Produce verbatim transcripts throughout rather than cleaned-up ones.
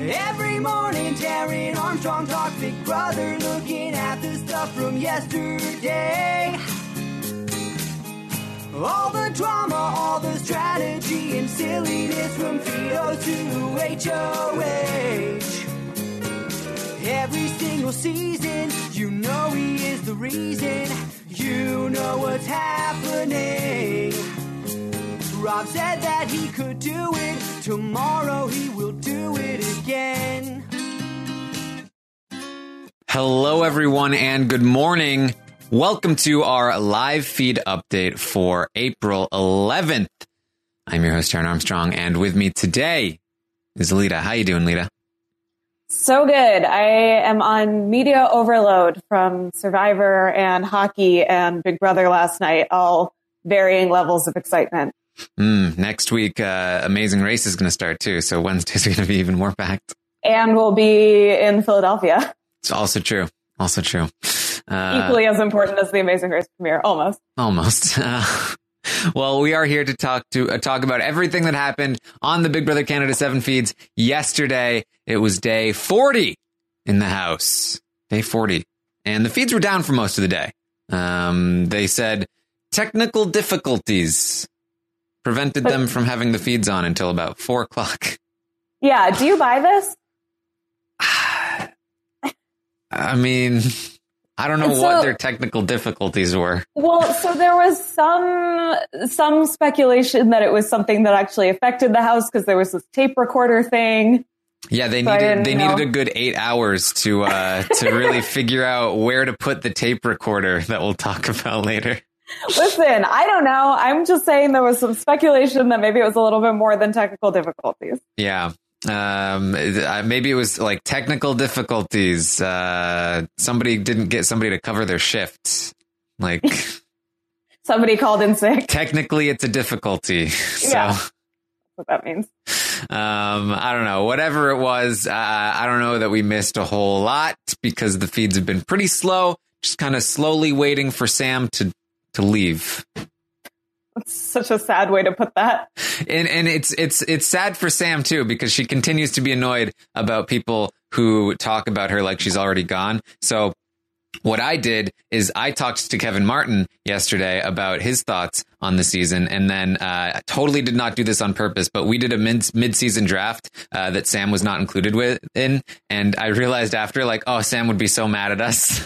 Every morning, Darren Armstrong talks Big Brother, looking at the stuff from yesterday. All the drama, all the strategy and silliness from Fido to H O H. Every single season, you know he is the reason. You know what's happening. Rob said that he could do it. Tomorrow he will do it again. Hello, everyone, and good morning. Welcome to our live feed update for April eleventh. I'm your host, Darren Armstrong, and with me today is Lita. How you doing, Lita? So good. I am on media overload from Survivor and hockey and Big Brother last night, all varying levels of excitement. Mm, next week, uh, Amazing Race is going to start, too, so Wednesday's going to be even more packed. And we'll be in Philadelphia. It's also true. Also true. Uh, Equally as important as the Amazing Race premiere, almost. Almost. Uh, well, we are here to talk to uh, talk about everything that happened on the Big Brother Canada seven feeds yesterday. It was day forty in the house. Day forty. And the feeds were down for most of the day. Um, they said technical difficulties prevented but, them from having the feeds on until about four o'clock. Yeah. Do you buy this? I mean, I don't know so, what their technical difficulties were. Well, so there was some some speculation that it was something that actually affected the house because there was this tape recorder thing. Yeah, they so needed they know. needed a good eight hours to uh, to really figure out where to put the tape recorder that we'll talk about later. Listen, I don't know. I'm just saying there was some speculation that maybe it was a little bit more than technical difficulties. Yeah. Um, maybe it was like technical difficulties. Uh, somebody didn't get somebody to cover their shift. Like somebody called in sick. Technically, it's a difficulty. So, yeah, that's what that means. Um, I don't know. Whatever it was, uh, I don't know that we missed a whole lot because the feeds have been pretty slow. Just kind of slowly waiting for Sam to to leave. That's such a sad way to put that. And and it's it's it's sad for Sam, too, because she continues to be annoyed about people who talk about her like she's already gone. So what I did is I talked to Kevin Martin yesterday about his thoughts on the season, and then uh, totally did not do this on purpose, but we did a mid mid-season draft uh, that Sam was not included with in, and I realized after, like, oh, Sam would be so mad at us.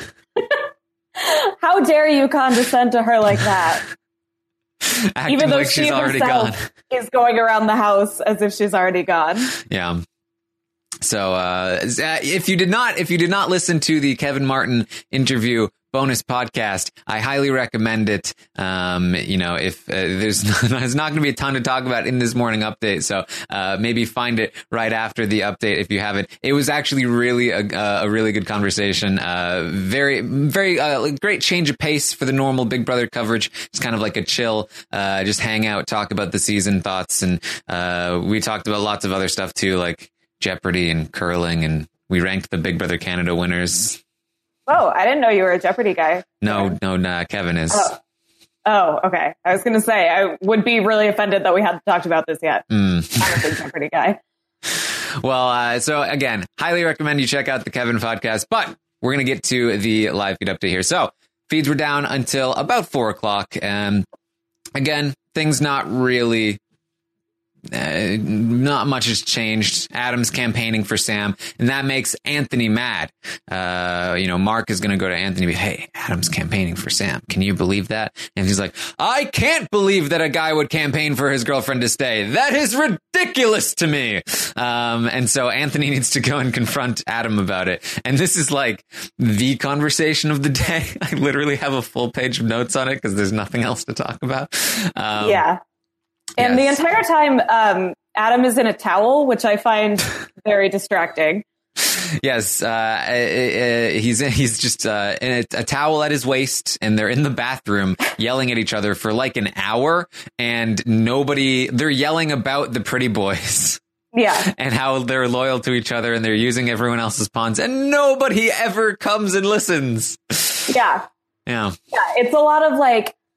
How dare you condescend to her like that? Acting Even though like she she's already herself gone. is going around the house as if she's already gone. Yeah. So uh, if you did not if you did not listen to the Kevin Martin interview bonus podcast, I highly recommend it. Um, you know, if uh, there's, there's not going to be a ton to talk about in this morning update, so uh, maybe find it right after the update if you haven't. It was actually really a, a really good conversation. Uh, very, very uh, great change of pace for the normal Big Brother coverage. It's kind of like a chill, uh, just hang out, talk about the season thoughts, and uh, we talked about lots of other stuff too, like Jeopardy and curling, and we ranked the Big Brother Canada winners. Oh, I didn't know you were a Jeopardy guy. No, no, nah, Kevin is. Oh. oh, okay. I was going to say, I would be really offended that we hadn't talked about this yet. Mm. I'm a big Jeopardy guy. Well, uh, so again, highly recommend you check out the Kevin podcast, but we're going to get to the live feed update here. So feeds were down until about four o'clock. And again, things not really... Uh, not much has changed. Adam's campaigning for Sam, and that makes Anthony mad. Uh, you know, Mark is going to go to Anthony and be, hey, Adam's campaigning for Sam. Can you believe that? And he's like, I can't believe that a guy would campaign for his girlfriend to stay. That is ridiculous to me. Um, and so Anthony needs to go and confront Adam about it. And this is like the conversation of the day. I literally have a full page of notes on it because there's nothing else to talk about. Um, yeah. And yes. The entire time, um, Adam is in a towel, which I find very distracting. Yes, uh, uh, he's he's just uh, in a, a towel at his waist, and they're in the bathroom yelling at each other for like an hour, and nobody, they're yelling about the pretty boys. Yeah. And how they're loyal to each other, and they're using everyone else's pawns, and nobody ever comes and listens. Yeah. Yeah. Yeah, it's a lot of like,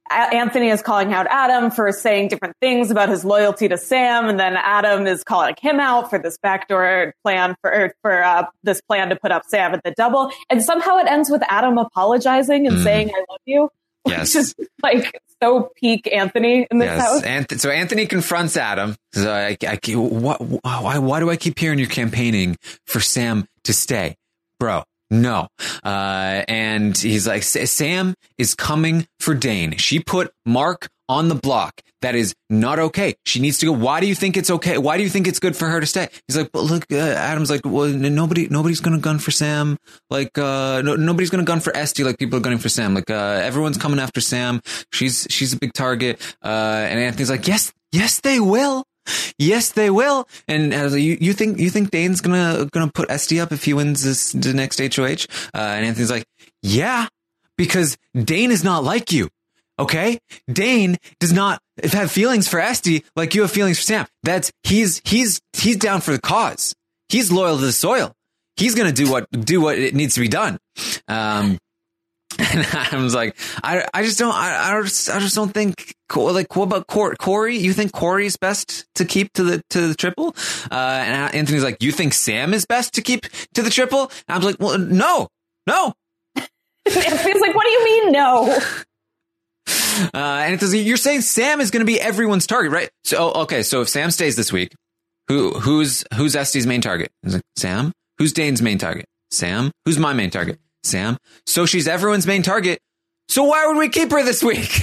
Anthony is calling out Adam for saying different things about his loyalty to Sam, and then Adam is calling him out for this backdoor plan for for uh, this plan to put up Sam at the double, and somehow it ends with Adam apologizing and mm. saying "I love you," yes. which is like so peak Anthony in this yes. house. Anth- so Anthony confronts Adam. So I, I, what, why, why do I keep hearing you're campaigning for Sam to stay, bro? No. Uh, and he's like, Sam is coming for Dane. She put Mark on the block. That is not okay. She needs to go. Why do you think it's okay? Why do you think it's good for her to stay? He's like, but look, uh, Adam's like, well, nobody, nobody's going to gun for Sam. Like, uh, no, nobody's going to gun for Esty like people are gunning for Sam. Like, uh, everyone's coming after Sam. She's, she's a big target. Uh, and Anthony's like, yes, yes, they will. Yes, they will. And uh, you, you think you think Dane's gonna gonna put Esty up if he wins this the next H O H? Uh, and Anthony's like, yeah, because Dane is not like you. Okay, Dane does not have feelings for Esty like you have feelings for Sam. That's he's he's he's down for the cause. He's loyal to the soil. He's gonna do what do what it needs to be done. Um, and I was like, I I just don't I I just, I just don't think. Like, what about Corey? You think Corey's best to keep to the to the triple? Uh, and Anthony's like, you think Sam is best to keep to the triple? And I was like, well, no, no. Anthony's like, what do you mean, no? Uh, and it's, you're saying Sam is going to be everyone's target, right? So, okay, so if Sam stays this week, who who's who's Esty's main target? He's like, Sam. Who's Dane's main target? Sam. Who's my main target? Sam. So she's everyone's main target. So why would we keep her this week?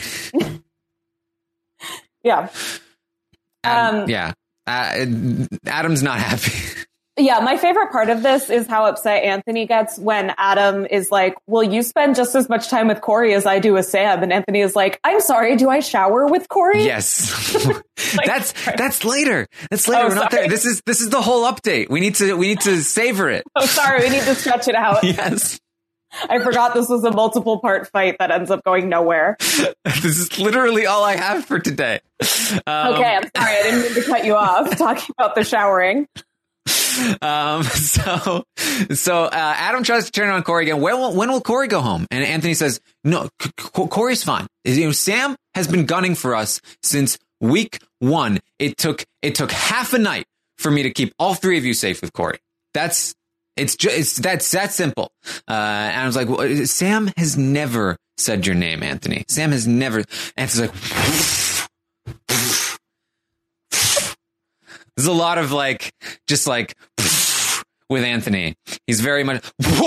Yeah. Adam, um, yeah. Uh, Adam's not happy. Yeah. My favorite part of this is how upset Anthony gets when Adam is like, well, you spend just as much time with Corey as I do with Sam. And Anthony is like, I'm sorry, do I shower with Corey? Yes. like, that's, that's later. That's later. Oh, We're not sorry. there. This is, this is the whole update. We need to, we need to savor it. Oh, sorry. We need to stretch it out. Yes. I forgot this was a multiple part fight that ends up going nowhere. This is literally all I have for today. Um, okay, I'm sorry. I didn't mean to cut you off talking about the showering. Um, so, so, uh, Adam tries to turn on Corey again. When will, when will Corey go home? And Anthony says, no, C- C- Corey's fine. You know, Sam has been gunning for us since week one. It took, it took half a night for me to keep all three of you safe with Corey. That's, It's just, it's, that's that simple. Uh, and I was like, well, Sam has never said your name, Anthony. Sam has never. Anthony's like, there's a lot of like, just like with Anthony. He's very much,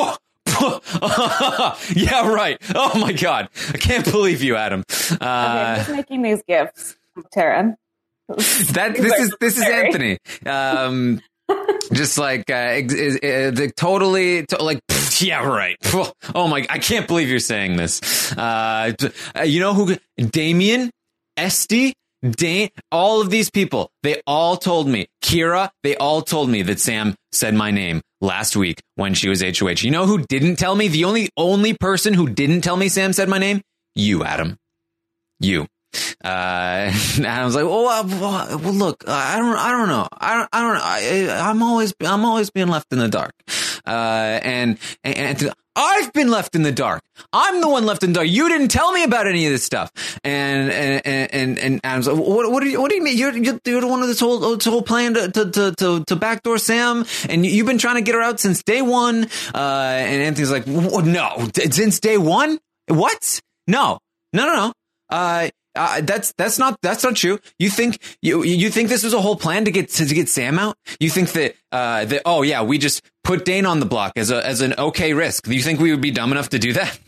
yeah, right. Oh my God. I can't believe you, Adam. Uh, okay, I'm just making these gifts, Taryn. That, this is, this is Anthony. Um, Just like, uh, is, is, is, totally, to, like, pff, yeah, right. Oh my, I can't believe you're saying this. Uh, you know who, Damien, Esty, Dane, all of these people, they all told me, Kira, they all told me that Sam said my name last week when she was H O H. You know who didn't tell me? The only, only person who didn't tell me Sam said my name? You, Adam. You. Uh, and I was like, well, well, well, look, I don't, I don't know. I don't, I don't know. I, I'm always, I'm always being left in the dark. Uh, and, and, and I've been left in the dark. I'm the one left in the dark. You didn't tell me about any of this stuff. And, and, and, and Adam's like, what, what do you, what do you mean? You're, you're, you're the one of this whole, this whole plan to, to, to, to, to backdoor Sam. And you've been trying to get her out since day one. Uh, and Anthony's like, no, since day one? What? No, no, no, no. Uh, Uh, that's that's not that's not true. You think you you think this was a whole plan to get to, to get Sam out? You think that uh that oh yeah we just put Dane on the block as a as an okay risk? Do you think we would be dumb enough to do that?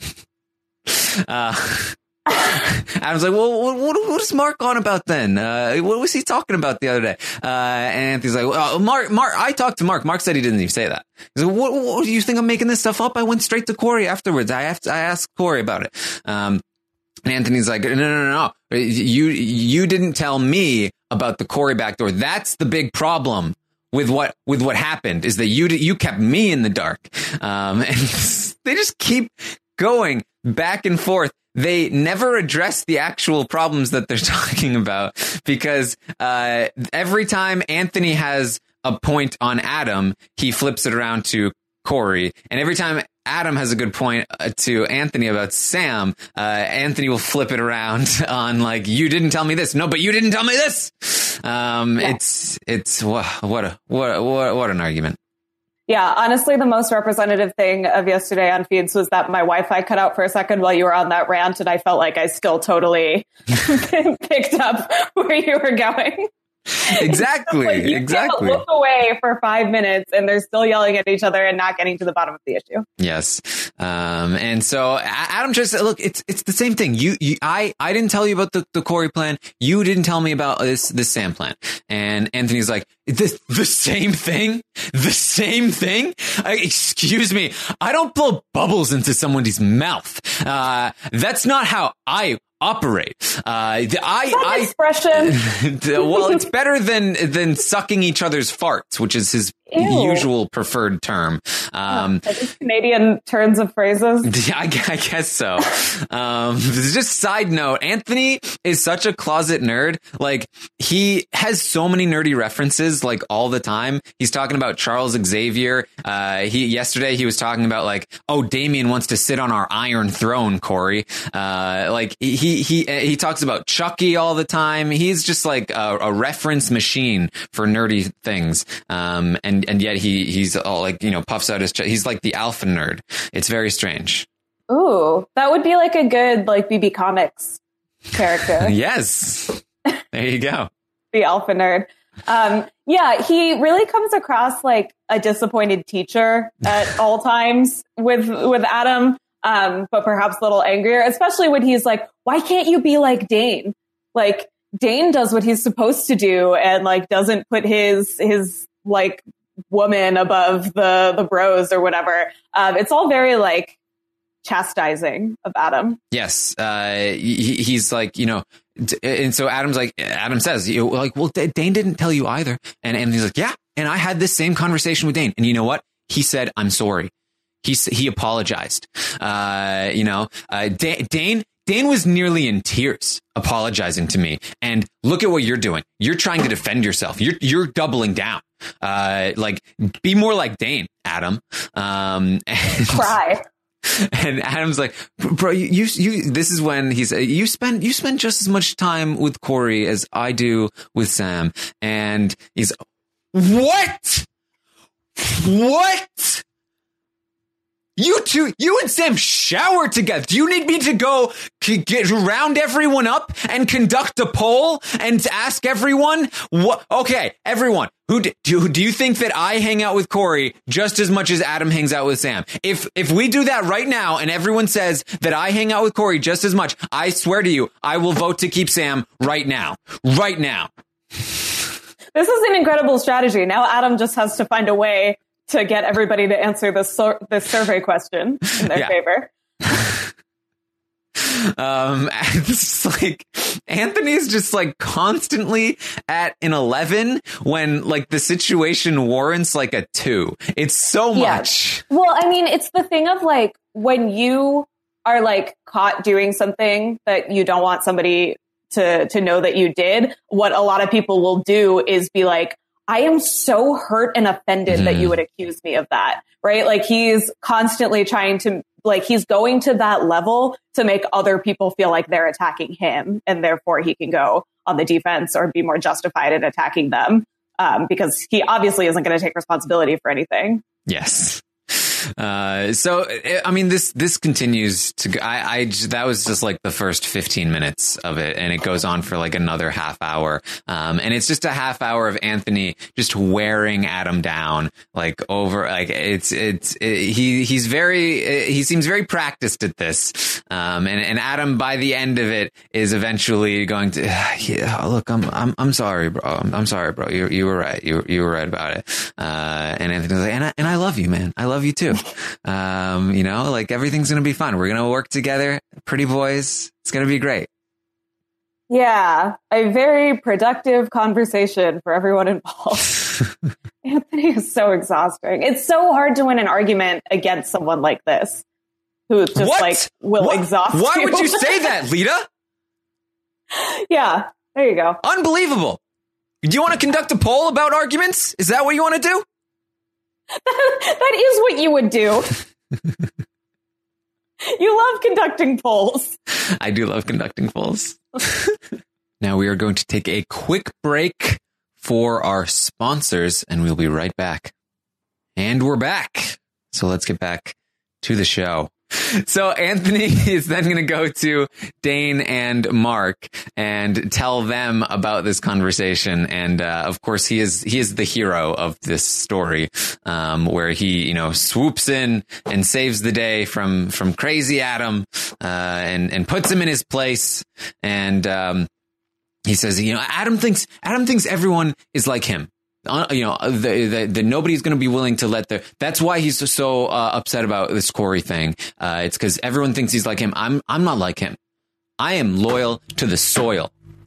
uh, I was like, well, what, what what is Mark on about then? Uh, what was he talking about the other day? Uh, and Anthony's like, well, Mark, Mark. I talked to Mark. Mark said he didn't even say that. He's like, what, what do you think I'm making this stuff up? I went straight to Corey afterwards. I have to, I asked Corey about it. Um. And Anthony's like, no, no, no, no. You, you didn't tell me about the Corey backdoor. That's the big problem with what, with what happened is that you, you kept me in the dark. Um, and they just keep going back and forth. They never address the actual problems that they're talking about because, uh, every time Anthony has a point on Adam, he flips it around to Corey. And every time Adam has a good point uh, to Anthony about Sam. Uh, Anthony will flip it around on like, you didn't tell me this. No, but you didn't tell me this. Um, yeah. It's, it's, what, what, a, what, what, what an argument. Yeah, honestly, the most representative thing of yesterday on Feeds was that my Wi-Fi cut out for a second while you were on that rant, and I felt like I still totally picked up where you were going. Exactly. Like you exactly. Can't look away for five minutes and they're still yelling at each other and not getting to the bottom of the issue. Yes. Um, and so Adam just look, it's, it's the same thing. You, you, I, I didn't tell you about the, the Corey plan. You didn't tell me about this, this Sam plan. And Anthony's like, the, the same thing, the same thing. Uh, excuse me. I don't blow bubbles into somebody's mouth. Uh, that's not how I operate. Uh, the, I, that I, expression. the, well, it's better than, than sucking each other's farts, which is his Ew. usual preferred term. Um, yeah, Canadian turns of phrases. Yeah, I, I guess so. Um, just side note, Anthony is such a closet nerd. Like he has so many nerdy references, like all the time. He's talking about Charles Xavier. Uh, he, yesterday he was talking about like, oh, Damien wants to sit on our Iron Throne, Corey. Uh, like he, He, he he talks about Chucky all the time. He's just like a, a reference machine for nerdy things. Um, and and yet he he's all like, you know, puffs out his chest. He's like the alpha nerd. It's very strange. Ooh, that would be like a good like B B Comics character. Yes, there you go. The alpha nerd. Um, yeah, he really comes across like a disappointed teacher at all times with with Adam. Um, but perhaps a little angrier, especially when he's like, why can't you be like Dane? Like Dane does what he's supposed to do and like doesn't put his, his like woman above the, the bros or whatever. Um, it's all very like chastising of Adam. Yes. Uh, he, he's like, you know, and so Adam's like, Adam says, you know, like, well, Dane didn't tell you either. And, and he's like, yeah. And I had this same conversation with Dane. And you know what? He said, I'm sorry. He he apologized. Uh, you know, uh, Dane Dane was nearly in tears apologizing to me. And look at what you're doing. You're trying to defend yourself. You're you're doubling down. Uh, like be more like Dane, Adam. Um, and, Cry. And Adam's like, bro, you you, you this is when he's you spend you spend just as much time with Corey as I do with Sam. And he's what? What? You two, you and Sam shower together. Do you need me to go to get round everyone up and conduct a poll and ask everyone what? Okay, everyone, who do, do you think that I hang out with Corey just as much as Adam hangs out with Sam? If if we do that right now and everyone says that I hang out with Corey just as much, I swear to you, I will vote to keep Sam right now. Right now. This is an incredible strategy. Now Adam just has to find a way to get everybody to answer this sur- this survey question in their yeah. favor. um, it's like Anthony's just like constantly at an eleven when like the situation warrants like a two. It's so much. Yeah. Well, I mean, it's the thing of like when you are like caught doing something that you don't want somebody to to know that you did. What a lot of people will do is be like, I am so hurt and offended mm-hmm. that you would accuse me of that, right? Like he's constantly trying to, like he's going to that level to make other people feel like they're attacking him and therefore he can go on the defense or be more justified in attacking them um, because he obviously isn't going to take responsibility for anything. Yes. Uh, so, I mean, this, this continues to, I, I, that was just like the first fifteen minutes of it. And it goes on for like another half hour. Um, and it's just a half hour of Anthony just wearing Adam down, like over, like it's, it's, it, he, he's very, he seems very practiced at this. Um, and, and Adam by the end of it is eventually going to, yeah, look, I'm, I'm, I'm sorry, bro. I'm, I'm sorry, bro. You, you were right. You, you were right about it. Uh, and Anthony's like, and I, and I love you, man. I love you too. Um, you know, like everything's going to be fun. We're going to work together. Pretty boys. It's going to be great. Yeah. A very productive conversation for everyone involved. Anthony is so exhausting. It's so hard to win an argument against someone like this who just what? like will what? exhaust Why you. would you say that, Lita? Yeah. There you go. Unbelievable. Do you want to conduct a poll about arguments? Is that what you want to do? That is what you would do. You love conducting polls. I do love conducting polls. Now we are going to take a quick break for our sponsors, and we'll be right back. And we're back. So let's get back to the show. So Anthony is then going to go to Dane and Mark and tell them about this conversation. And uh, of course, he is he is the hero of this story, um, where he, you know, swoops in and saves the day from from crazy Adam, uh, and and puts him in his place. And um, he says, you know, Adam thinks Adam thinks everyone is like him. Uh, you know, the, the, the nobody's going to be willing to let the, that's why he's so uh, upset about this Corey thing. Uh, it's because everyone thinks he's like him. I'm, I'm not like him. I am loyal to the soil.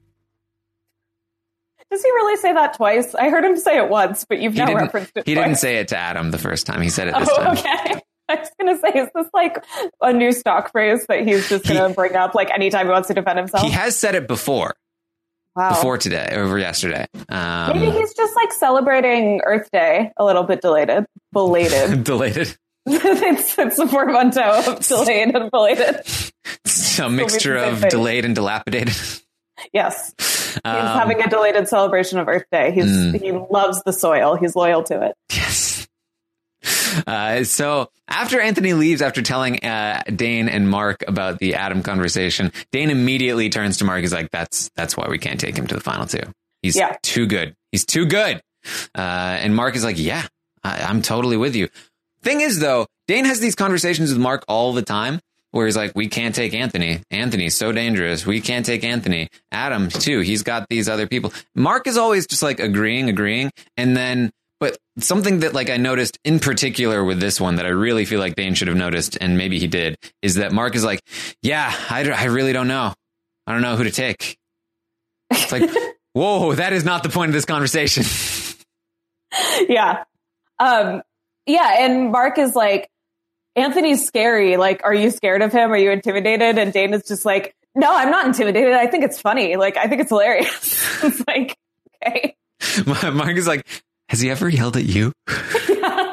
Does he really say that twice? I heard him say it once, but you've He now didn't- referenced it He twice. didn't say it to Adam the first time. He said it this Oh, time. okay. I was going to say, is this like a new stock phrase that he's just going to He- bring up like anytime he wants to defend himself? He has said it before, Wow. before today, over yesterday. Um, Maybe he's just like celebrating Earth Day a little bit delayed, belated. Delayed. it's, it's a portmanteau of delayed and belated. It's a mixture the same of thing. delayed and dilapidated. Yes. He's Um, having a delayed celebration of Earth Day. He's, Mm. He loves the soil. He's loyal to it. Yes. Uh, so after Anthony leaves, after telling uh, Dane and Mark about the Adam conversation, Dane immediately turns to Mark. He's like, "That's that's why we can't take him to the final two. He's Yeah. too good. He's too good." Uh, and Mark is like, "Yeah, I, I'm totally with you." Thing is, though, Dane has these conversations with Mark all the time, where he's like, "We can't take Anthony. Anthony's so dangerous. We can't take Anthony. Adam too. He's got these other people." Mark is always just like agreeing, agreeing, and then. But something that like I noticed in particular with this one that I really feel like Dane should have noticed, and maybe he did, is that Mark is like, yeah, I, I really don't know. I don't know who to take. It's like, whoa, that is not the point of this conversation. Yeah. Um, yeah. And Mark is like, Anthony's scary. Like, are you scared of him? Are you intimidated? And Dane is just like, no, I'm not intimidated. I think it's funny. Like, I think it's hilarious. It's like, okay. Mark is like, has he ever yelled at you? Yeah.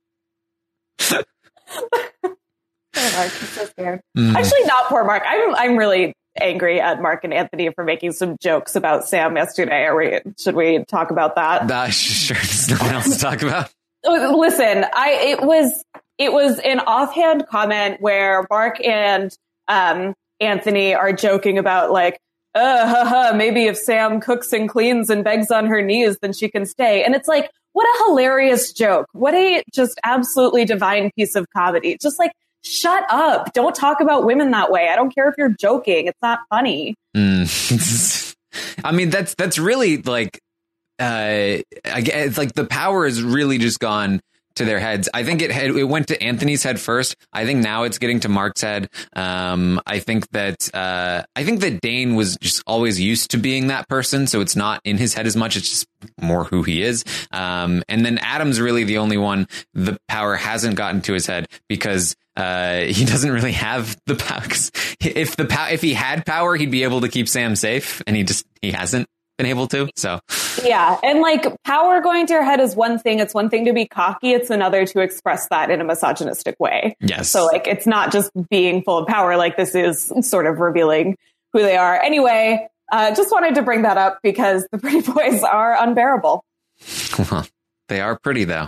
Poor Mark, he's so scared. Mm. Actually, not poor Mark. I'm I'm really angry at Mark and Anthony for making some jokes about Sam yesterday. Are we? Should we talk about that? Uh, sure, there's nothing else to talk about. Listen, I it was it was an offhand comment where Mark and um, Anthony are joking about like, uh, haha, maybe if Sam cooks and cleans and begs on her knees, then she can stay. And it's like, what a hilarious joke. What a just absolutely divine piece of comedy. Just like, shut up. Don't talk about women that way. I don't care if you're joking. It's not funny. Mm. I mean, that's that's really like, uh, I guess, it's like the power has really just gone to their heads. I think it had, it went to Anthony's head first. I think now it's getting to Mark's head. Um, I think that uh, I think that Dane was just always used to being that person, so it's not in his head as much. It's just more who he is. Um, and then Adam's really the only one the power hasn't gotten to his head because uh, he doesn't really have the power. If the pow- if he had power, he'd be able to keep Sam safe, and he just he hasn't been able to. So yeah, and like power going to your head is one thing. It's one thing to be cocky. It's another to express that in a misogynistic way. yes, So like it's not just being full of power. Like this is sort of revealing who they are. Anyway, uh, just wanted to bring that up because the pretty boys are unbearable. well, they are pretty though.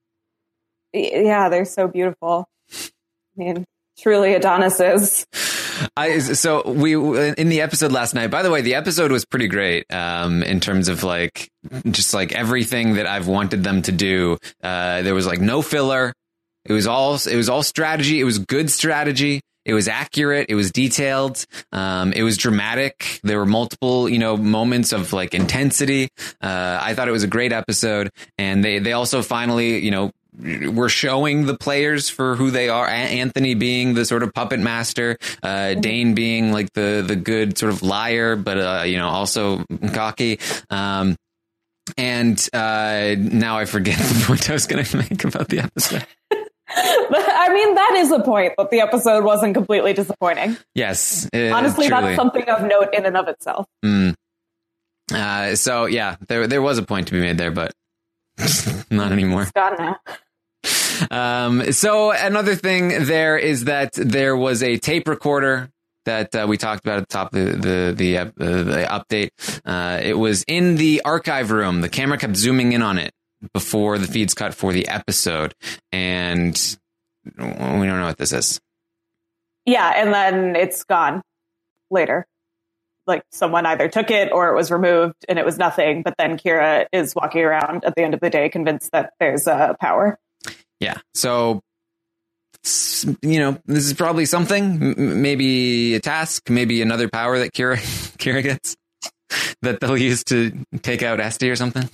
Y- Yeah, they're so beautiful. I mean, truly Adonises. I, so we in the episode last night, by the way, the episode was pretty great um, in terms of like just like everything that I've wanted them to do. Uh, there was like no filler. It was all it was all strategy. It was good strategy. It was accurate. It was detailed. Um, it was dramatic. There were multiple, you know, moments of like intensity. Uh, I thought it was a great episode. And they, they also finally, you know, we're showing the players for who they are. A- Anthony being the sort of puppet master, uh, Dane being like the, the good sort of liar, but, uh, you know, also cocky. Um, and, uh, now I forget the point I was going to make about the episode. But I mean, that is the point, that the episode wasn't completely disappointing. Yes. Uh, Honestly, truly. that's something of note in and of itself. Mm. Uh, so yeah, there, there was a point to be made there, but not anymore. It's gone now. Um, so another thing there is that there was a tape recorder that uh, we talked about at the top of the the the, uh, the update. Uh, it was in the archive room. The camera kept zooming in on it before the feeds cut for the episode, and we don't know what this is. Yeah, and then it's gone later. Like someone either took it or it was removed and it was nothing. But then Kira is walking around at the end of the day convinced that there's a uh, power. Yeah. So, you know, this is probably something, M- maybe a task, maybe another power that Kira Kira gets that they'll use to take out Esty or something.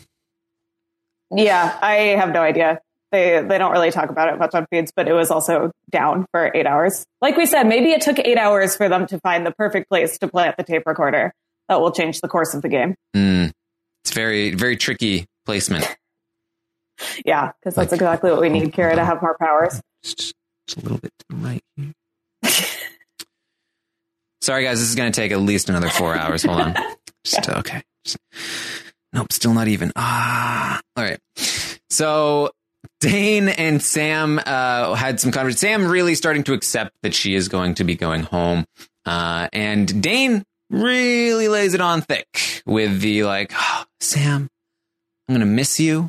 Yeah, I have no idea. They they don't really talk about it much on feeds, but it was also down for eight hours. Like we said, maybe it took eight hours for them to find the perfect place to plant the tape recorder that will change the course of the game. Mm. It's very, very tricky placement. Yeah, because that's like, exactly what we need, Kira, to have more powers. Just, just a little bit to the right here. Sorry, guys, this is going to take at least another four hours. Hold on. Just, okay. Just, nope, still not even. Ah, all right. So Dane and Sam uh, had some conversation. Sam really starting to accept that she is going to be going home. Uh, and Dane really lays it on thick with the like, oh, Sam, I'm going to miss you.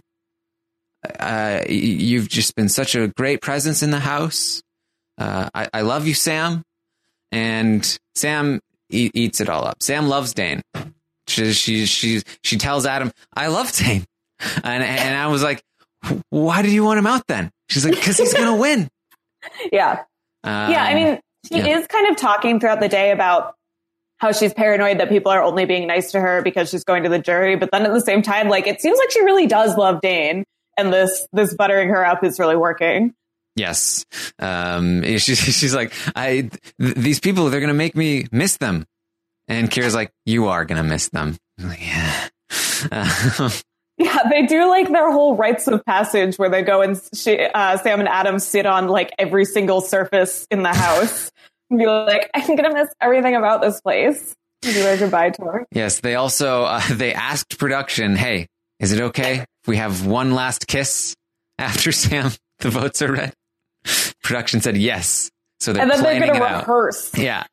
Uh, you've just been such a great presence in the house. Uh, I, I love you, Sam. And Sam e- eats it all up. Sam loves Dane. She, she, she, she tells Adam, I love Dane. And, and I was like, why did you want him out then? She's like, because he's going to win. Yeah. Um, yeah. I mean, she yeah. is kind of talking throughout the day about how she's paranoid that people are only being nice to her because she's going to the jury. But then at the same time, like, it seems like she really does love Dane. And this this buttering her up is really working. Yes. Um, she's, she's like, I, th- these people, they're going to make me miss them. And Kira's like, you are going to miss them. I'm like, yeah. Uh, yeah, they do like their whole rites of passage where they go and she, uh, Sam and Adam sit on like every single surface in the house and be like, I'm going to miss everything about this place. Do their goodbye tour. Yes. They also, uh, they asked production, hey, is it okay if we have one last kiss after Sam, the votes are read? Production said yes. So they're and then planning they're going to rehearse. Out. Yeah.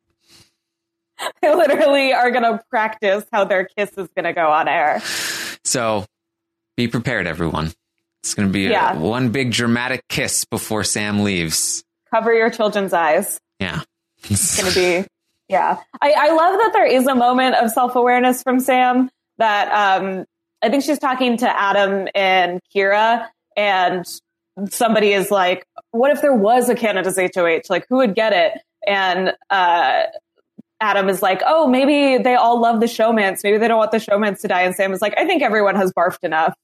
They literally are going to practice how their kiss is going to go on air. So be prepared, everyone. It's going to be yeah. a, one big dramatic kiss before Sam leaves. Cover your children's eyes. Yeah. It's going to be, yeah. I, I love that there is a moment of self-awareness from Sam that um, I think she's talking to Adam and Kira, and somebody is like, what if there was a Canada's H O H? Like, who would get it? And uh, Adam is like, oh, maybe they all love the showmance. Maybe they don't want the showmance to die. And Sam is like, I think everyone has barfed enough.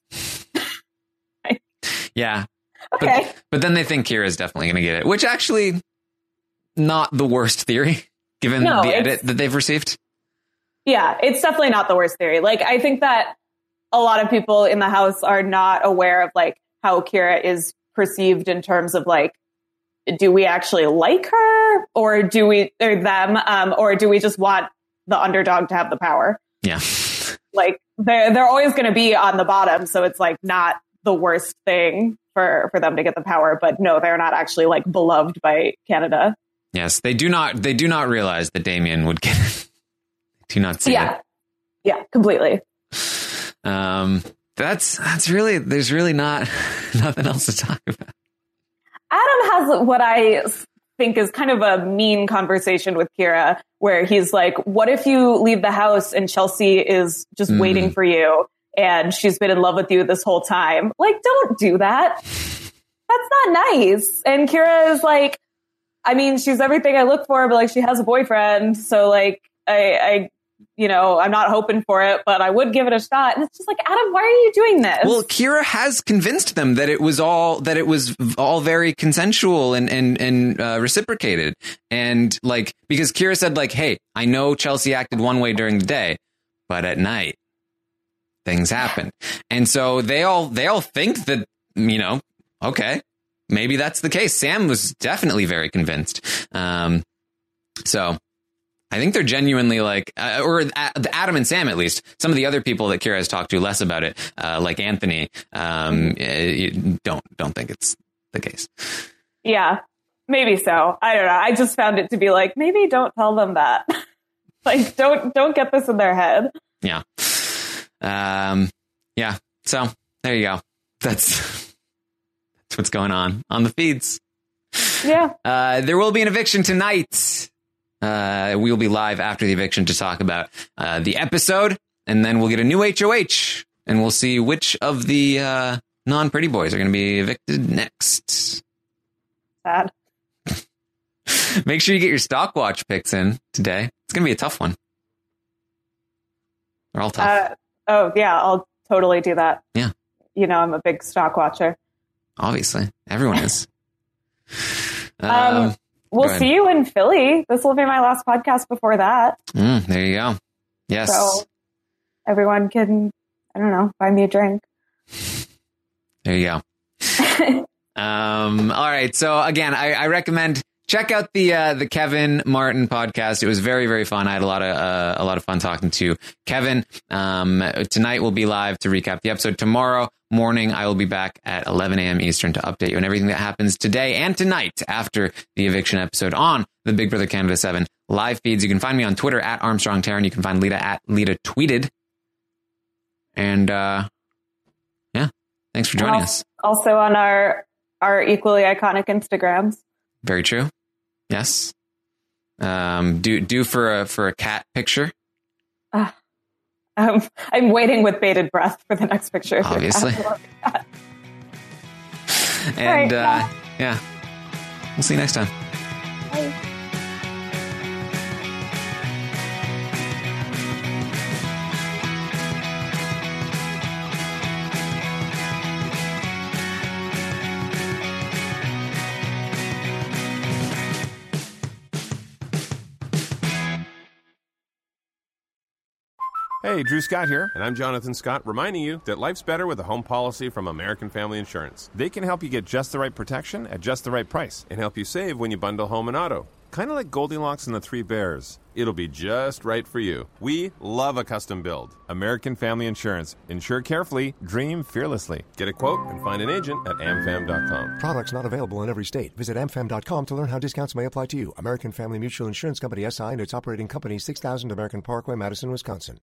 Yeah. Okay. But, but then they think Kira is definitely going to get it, which actually not the worst theory, given no, the edit that they've received. Yeah, it's definitely not the worst theory. Like, I think that a lot of people in the house are not aware of like how Kira is perceived in terms of like, do we actually like her, or do we, or them, um, or do we just want the underdog to have the power? Yeah. Like they're, they're always going to be on the bottom. So it's like not the worst thing for, for them to get the power, but no, they're not actually like beloved by Canada. Yes. They do not, they do not realize that Damien would get it. Do not see yeah. it. Yeah, completely. Um, that's, that's really, there's really not nothing else to talk about. Adam has what I think is kind of a mean conversation with Kira, where he's like, what if you leave the house and Chelsea is just mm. waiting for you and she's been in love with you this whole time? Like, don't do that. That's not nice. And Kira is like, I mean, she's everything I look for, but like she has a boyfriend. So like, I, I you know, I'm not hoping for it, but I would give it a shot. And it's just like, Adam, why are you doing this? Well, Kira has convinced them that it was all that it was all very consensual and and and uh, reciprocated. And like, because Kira said like, hey, I know Chelsea acted one way during the day, but at night things happen. And so they all they all think that, you know, OK, maybe that's the case. Sam was definitely very convinced. Um, so. I think they're genuinely like, uh, or uh, Adam and Sam, at least. Some of the other people that Kira has talked to less about it, uh, like Anthony, um, you don't don't think it's the case. Yeah, maybe so. I don't know. I just found it to be like, maybe don't tell them that. Like, don't don't get this in their head. Yeah. Um. Yeah. So there you go. That's that's what's going on on the feeds. Yeah. Uh, there will be an eviction tonight. Uh, we will be live after the eviction to talk about uh, the episode, and then we'll get a new H O H, and we'll see which of the uh, non-pretty boys are going to be evicted next. Sad. Make sure you get your stock watch picks in today. It's going to be a tough one. They're all tough. Uh, oh, yeah, I'll totally do that. Yeah. You know, I'm a big stock watcher. Obviously. Everyone is. um, um, we'll see you in Philly. This will be my last podcast before that. Mm, there you go. Yes. So everyone can, I don't know, buy me a drink. There you go. um, all right. So again, I, I recommend check out the uh, the Kevin Martin podcast. It was very, very fun. I had a lot of uh, a lot of fun talking to Kevin. Um, tonight we'll be live to recap the episode. Tomorrow morning I will be back at eleven a.m. Eastern to update you on everything that happens today and tonight after the eviction episode on the Big Brother Canada seven live feeds. You can find me on Twitter at Armstrong Taryn. You can find Lita at Lita Tweeted. And uh, yeah, thanks for joining also, us. Also on our our equally iconic Instagrams. Very true. Yes. Um, do do for a for a cat picture. Uh, um, I'm waiting with bated breath for the next picture. Obviously. And right, uh, yeah, we'll see you next time. Bye. Hey, Drew Scott here, and I'm Jonathan Scott, reminding you that life's better with a home policy from American Family Insurance. They can help you get just the right protection at just the right price and help you save when you bundle home and auto. Kind of like Goldilocks and the Three Bears. It'll be just right for you. We love a custom build. American Family Insurance. Insure carefully, dream fearlessly. Get a quote and find an agent at amfam dot com. Products not available in every state. Visit amfam dot com to learn how discounts may apply to you. American Family Mutual Insurance Company, S I and its operating company, six thousand American Parkway, Madison, Wisconsin.